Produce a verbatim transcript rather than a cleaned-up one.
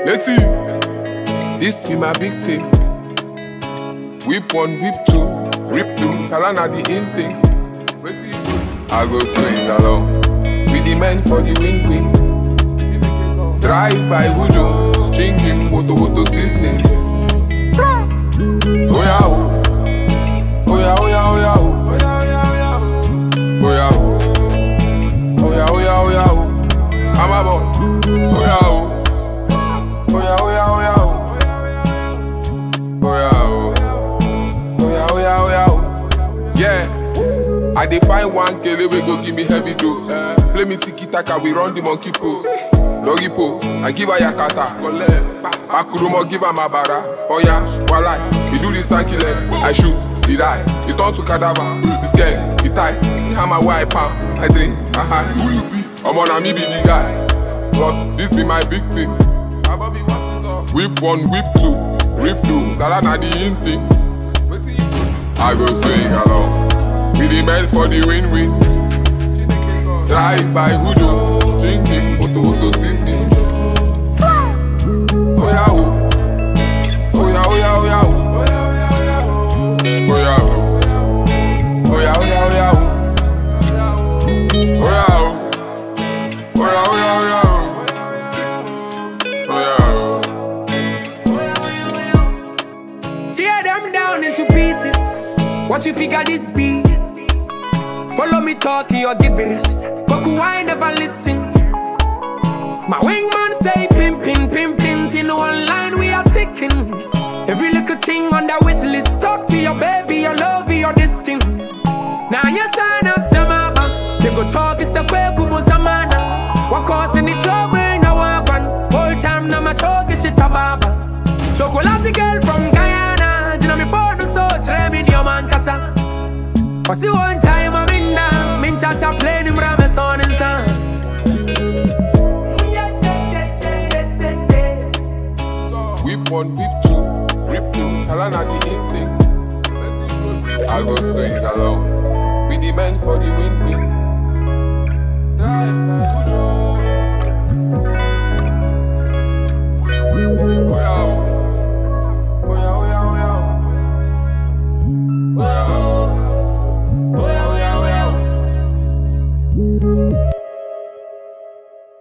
Let's see. This be my victim. Whip one, whip two, rip two. Kalana the in thing. Let's see. I go swing along with the men for the win win. Drive by Wujo, stringing moto moto seasoning. Oh yeah, oh yeah, oh yeah, oh yeah, oh yeah, oh yeah, oh yeah, oh yeah, oh yeah, oh. I'm a boss. Oh yeah, oh. Oh yeah, oh yeah, oh yeah, oh. Oh yeah, oh. Oh yeah, oh yeah, oh yeah, oh. Yeah. I define one kele we go give me heavy dose. Uh, play me tiki taka, we run the monkey pose. Doggy pose, I give her yakata. Makurumo give her mabara. Oh yeah, walai, he do this stanky leg. I shoot, he die, he turn to cadaver. He scared, he tight, he hammer where I palm. I drink, I hide. Who you be? I'm on a me be the guy. But this be my victim. Whip one, whip two, rip two. Galana the in thing. I go swing along with the men for the win-win. Drive by Wujo, drinking moto moto seasoning. Oh yeah, oh. Oh yeah, oh yeah, oh yeah, oh. Oh yeah, oh. Oh yeah, oh yeah, oh yeah, oh. Oh yeah, oh. Oh yeah, oh yeah, oh yeah, oh. Oh yeah, oh. Tear them down into pieces. What you figure this be? Follow me talking or get rich. Fuck who I never listen. My wingman say pin pin pin pins. In one line we are ticking. Every little thing on the wish list. Talk to your baby, your love, your this thing. Now you sign us some mama. They go talk it's a quick kumuzamana. What causing the trouble in a walk on. Whole time now my talk is shit a baba. Chocolate girl from Guyana. You know me for the soul. Try me your man kasa. Cause the one time I'm in now, min chat a plane him ram son and son. Whip one, whip two, rip two. Kalana the in thing. I go swing along with the men for the win win. Drive by Wujo.